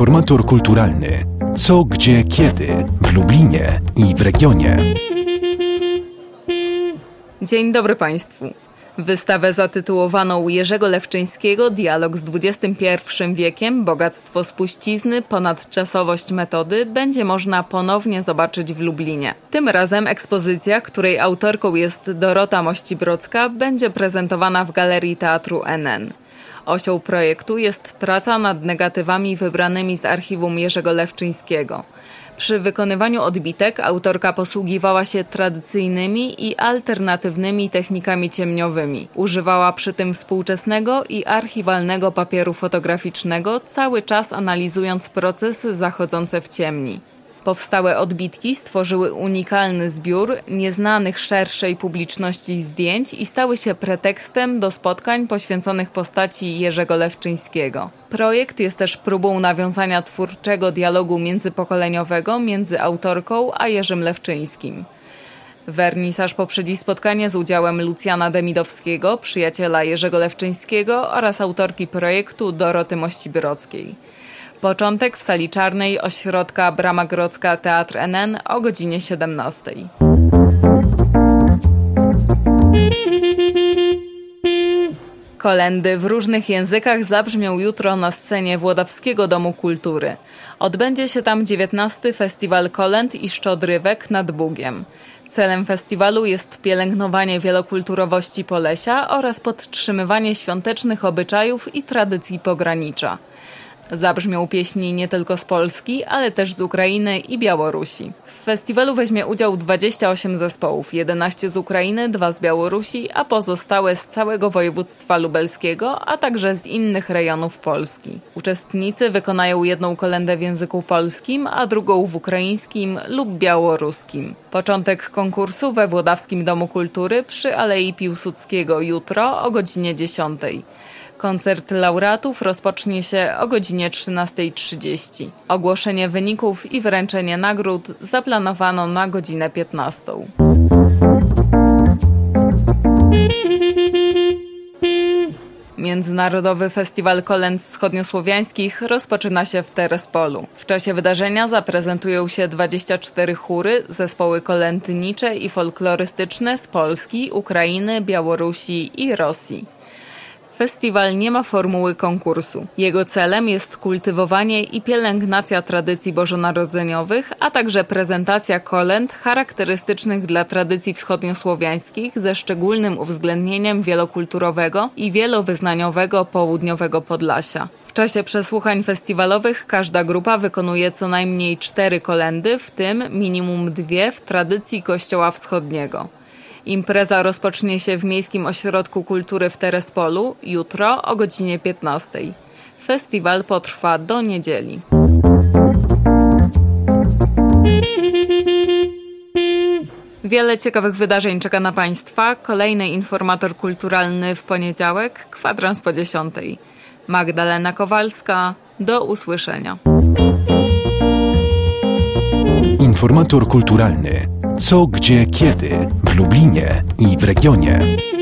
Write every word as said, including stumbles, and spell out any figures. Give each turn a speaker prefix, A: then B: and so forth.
A: Informator kulturalny. Co, gdzie, kiedy w Lublinie i w regionie.
B: Dzień dobry Państwu. Wystawę zatytułowaną Jerzego Lewczyńskiego Dialog z dwudziestym pierwszym wiekiem, bogactwo spuścizny, ponadczasowość metody będzie można ponownie zobaczyć w Lublinie. Tym razem ekspozycja, której autorką jest Dorota Mościbrodzka, będzie prezentowana w Galerii Teatru N N. Osią projektu jest praca nad negatywami wybranymi z archiwum Jerzego Lewczyńskiego. Przy wykonywaniu odbitek autorka posługiwała się tradycyjnymi i alternatywnymi technikami ciemniowymi. Używała przy tym współczesnego i archiwalnego papieru fotograficznego, cały czas analizując procesy zachodzące w ciemni. Powstałe odbitki stworzyły unikalny zbiór nieznanych szerszej publiczności zdjęć i stały się pretekstem do spotkań poświęconych postaci Jerzego Lewczyńskiego. Projekt jest też próbą nawiązania twórczego dialogu międzypokoleniowego między autorką a Jerzym Lewczyńskim. Wernisaż poprzedzi spotkanie z udziałem Lucjana Demidowskiego, przyjaciela Jerzego Lewczyńskiego oraz autorki projektu Doroty Mościbrodzkiej. Początek w sali czarnej ośrodka Brama Grodzka Teatr N N o godzinie siedemnastej. Kolędy w różnych językach zabrzmią jutro na scenie Włodawskiego Domu Kultury. Odbędzie się tam dziewiętnasty Festiwal Kolęd i Szczodrywek nad Bugiem. Celem festiwalu jest pielęgnowanie wielokulturowości Polesia oraz podtrzymywanie świątecznych obyczajów i tradycji pogranicza. Zabrzmią pieśni nie tylko z Polski, ale też z Ukrainy i Białorusi. W festiwalu weźmie udział dwadzieścia osiem zespołów, jedenaście z Ukrainy, dwa z Białorusi, a pozostałe z całego województwa lubelskiego, a także z innych rejonów Polski. Uczestnicy wykonają jedną kolędę w języku polskim, a drugą w ukraińskim lub białoruskim. Początek konkursu we Włodawskim Domu Kultury przy Alei Piłsudskiego jutro o godzinie dziesiątej. Koncert laureatów rozpocznie się o godzinie trzynasta trzydzieści. Ogłoszenie wyników i wręczenie nagród zaplanowano na godzinę piętnastą. Międzynarodowy Festiwal Kolęd Wschodniosłowiańskich rozpoczyna się w Terespolu. W czasie wydarzenia zaprezentują się dwadzieścia cztery chóry, zespoły kolędnicze i folklorystyczne z Polski, Ukrainy, Białorusi i Rosji. Festiwal nie ma formuły konkursu. Jego celem jest kultywowanie i pielęgnacja tradycji bożonarodzeniowych, a także prezentacja kolęd charakterystycznych dla tradycji wschodniosłowiańskich ze szczególnym uwzględnieniem wielokulturowego i wielowyznaniowego południowego Podlasia. W czasie przesłuchań festiwalowych każda grupa wykonuje co najmniej cztery kolędy, w tym minimum dwie w tradycji Kościoła Wschodniego. Impreza rozpocznie się w Miejskim Ośrodku Kultury w Terespolu jutro o godzinie piętnastej. Festiwal potrwa do niedzieli. Wiele ciekawych wydarzeń czeka na Państwa. Kolejny informator kulturalny w poniedziałek, kwadrans po dziesiątej. Magdalena Kowalska, do usłyszenia.
A: Informator kulturalny. Co, gdzie, kiedy w Lublinie i w regionie.